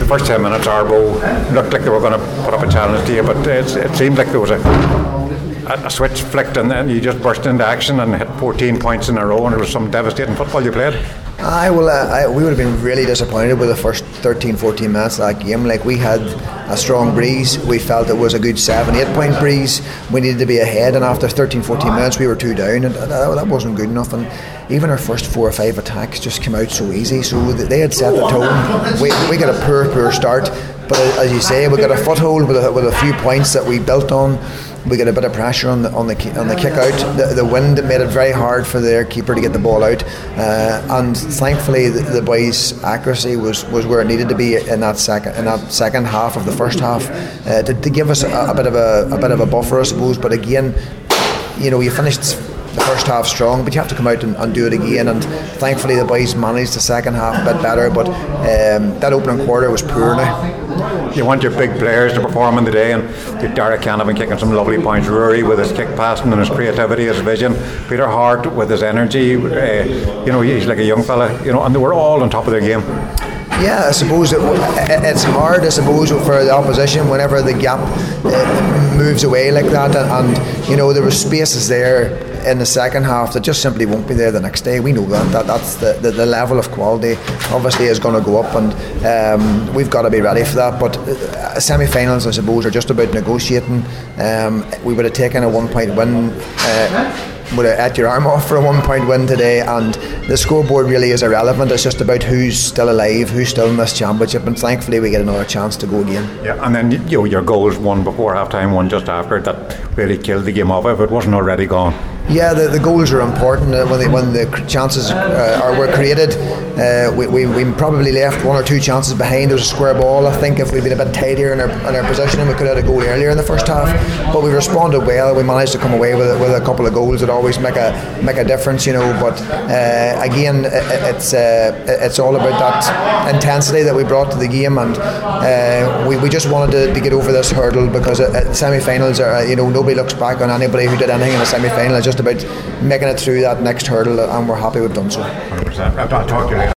first 10 minutes, Arbo looked like they were going to put up a challenge to you, but it seemed like there was a switch flicked and then you just burst into action and hit 14 points in a row, and it was some devastating football you played. We would have been really disappointed with the first 13-14 minutes of that game. Like, we had a strong breeze. We felt it was a good 7-8 point breeze. We needed to be ahead, and after 13-14 minutes we were 2 down, and that wasn't good enough. And even our first 4 or 5 attacks just came out so easy. So they had set the tone. We got a poor start, but as you say, we got a foothold with a few points that we built on. We got a bit of pressure on the kick out. The wind made it very hard for their keeper to get the ball out, and thankfully the boys' accuracy was where it needed to be in that second half of the first half, to give us a bit of a buffer, I suppose. But again, you finished the first half strong, but you have to come out and do it again, and thankfully the boys managed the second half a bit better, but that opening quarter was poor now. You want your big players to perform in the day, and Derek Canavan kicking some lovely points, Rory with his kick passing and his creativity, his vision, Peter Hart with his energy, he's like a young fella, and they were all on top of their game. Yeah, I suppose it's hard, for the opposition whenever the gap moves away like that, and there were spaces there in the second half that just simply won't be there the next day. We know that's the level of quality obviously is going to go up, and we've got to be ready for that. But semi-finals, I suppose, are just about negotiating. We would have taken a 1 point win, would have ate your arm off for a 1 point win today, and the scoreboard really is irrelevant. It's just about who's still alive, who's still in this championship, and thankfully we get another chance to go again. Yeah, and then your goals, one before half time, one just after, that really killed the game off if it wasn't already gone. Yeah, the goals are important. When the chances were created, we probably left 1 or 2 chances behind. There was a square ball. I think if we'd been a bit tidier in our positioning, we could have had a goal earlier in the first half. But we responded well. We managed to come away with a couple of goals that always make a difference, But again, it's all about that intensity that we brought to the game, and we just wanted to get over this hurdle, because semi-finals are, nobody looks back on anybody who did anything in a semi-final. It's just about making it through that next hurdle, and we're happy we've done so. 100%. I'll talk to you later.